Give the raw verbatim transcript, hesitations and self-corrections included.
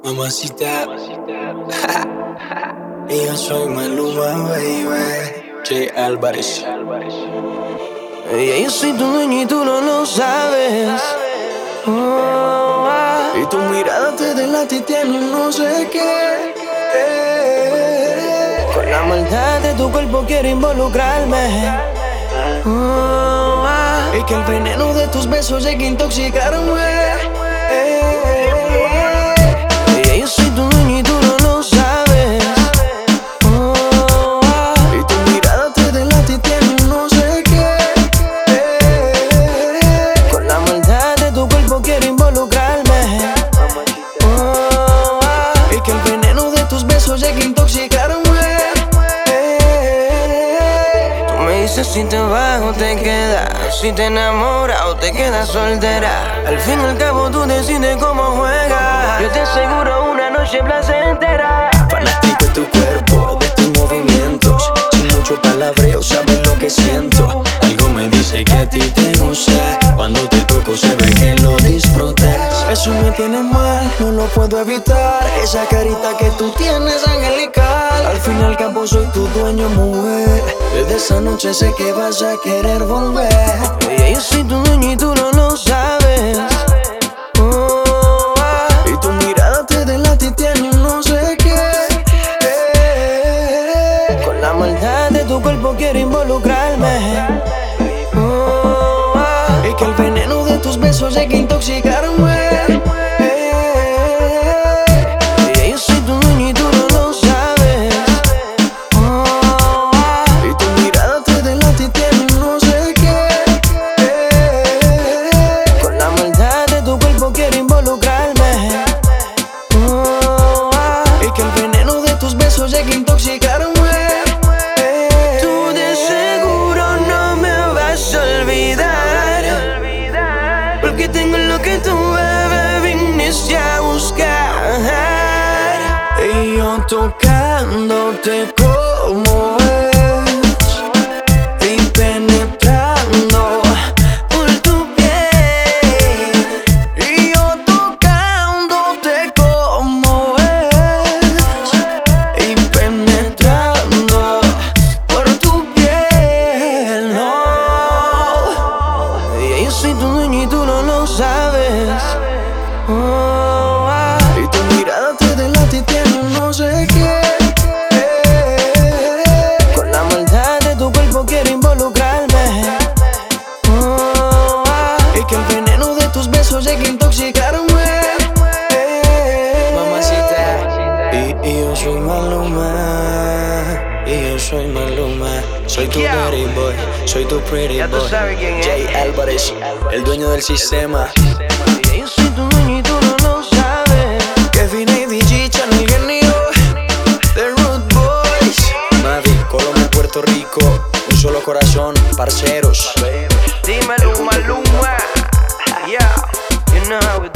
Mamacita. Y yo soy Maluma, baby. J Álvarez. Ella, yo soy tu dueño y tú no lo sabes. Oh, ah. Y tu mirada te delata y tiene un no sé qué. Eh. Con la maldad de tu cuerpo quiero involucrarme. Oh, ah. Y que el veneno de tus besos llegue a intoxicarme. Eh. Ella, yo soy tu dueño y tú no lo sabes. Oh, ah. Y tu mirada te delata y tiene un no sé qué. Eh. Con la maldad de tu cuerpo quiero involucrarme. Oh, ah. Y que el veneno de tus besos llegue a intoxicarme. Si te vas o te quedas, si te enamoras o te quedas soltera. Al fin y al cabo tú decides cómo juegas. Yo te aseguro una noche placentera. Fanático de tu cuerpo, de tus movimientos. Sin mucho palabreo sabes lo que siento. Algo me dice que a ti te gusta. Cuando te toco se ve que lo disfrutas. Eso me tiene mal, no lo puedo evitar. Esa carita que tú tienes angelical. Al fin y al cabo soy tu dueño, mujer. Desde esa noche sé que vas a querer volver. Ella, yo soy tu dueño y tú no lo sabes. Oh, ah. Y tu mirada te delata y tiene un no sé qué. Eh. Con la maldad de tu cuerpo quiero involucrarme. Oh, ah. Y que el veneno de tus besos llegue a intoxicarme. Tú de seguro no me vas a olvidar, porque tengo lo que tú, bebé, viniste a buscar. Y yo tocándote como es y penetrando por tu piel. Y yo tocándote como es y penetrando por tu piel. No. Ella, yo soy tu dueño y tú no lo sabes. Oh, ah. Y tu mirada te delata y tiene un no sé qué. Con la maldad de tu cuerpo quiero involucrarme. Oh, ah. Y que el veneno de tus besos llegue a intoxicarme. Mamacita. Y, y yo soy Maluma. Y yo soy Maluma. Soy tu dirty boy, soy tu pretty boy. J Álvarez, el dueño del sistema. Yo soy tu dueño y tú no lo sabes. Kevin A D G, Channel Genio, The Root Boys. Mavi, Colombia, Puerto Rico. Un solo corazón, parceros. Dímelo, Maluma. Yeah, you know how we